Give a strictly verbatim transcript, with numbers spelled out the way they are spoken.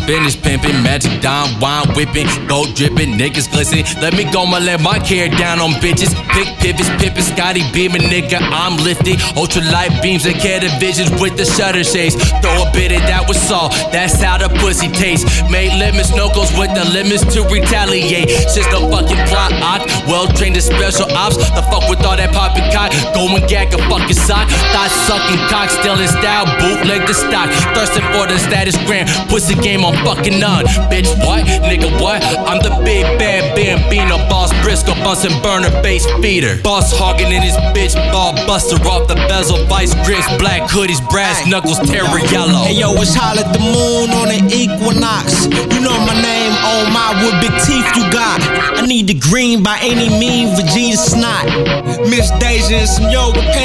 Spanish pimping, magic dime, wine whipping, gold dripping, niggas glisten. Let me go, my let my care down on bitches. Pick pivots, pippin', Scotty beaming, nigga, I'm lifted. Ultralight beams and cat visions with the shutter shades. Throw a bit of that with salt, that's how the pussy tastes. Made lemons, no goes with the lemons to retaliate. Shit's no fucking plot, ock. Well trained in special ops. The fuck with all that poppin' cock. Go and gag a fucking sock. Thought sucking cock, still in style, bootleg the stock. Thirsting for the status gram, pussy game on fucking none. Bitch, what? Nigga, what? I'm the big bad Bambino, boss Briscoe, bustin' burner bass feeder. Boss hogging in his bitch, ball buster off the bezel, vice grips, black hoodies, brass knuckles, terror yellow. Hey yo, it's Holla at the moon on the equinox. You know my name, oh my, what big teeth you got? I need the green by any means, Vegeta snot. Miss Deja and some yoga pants.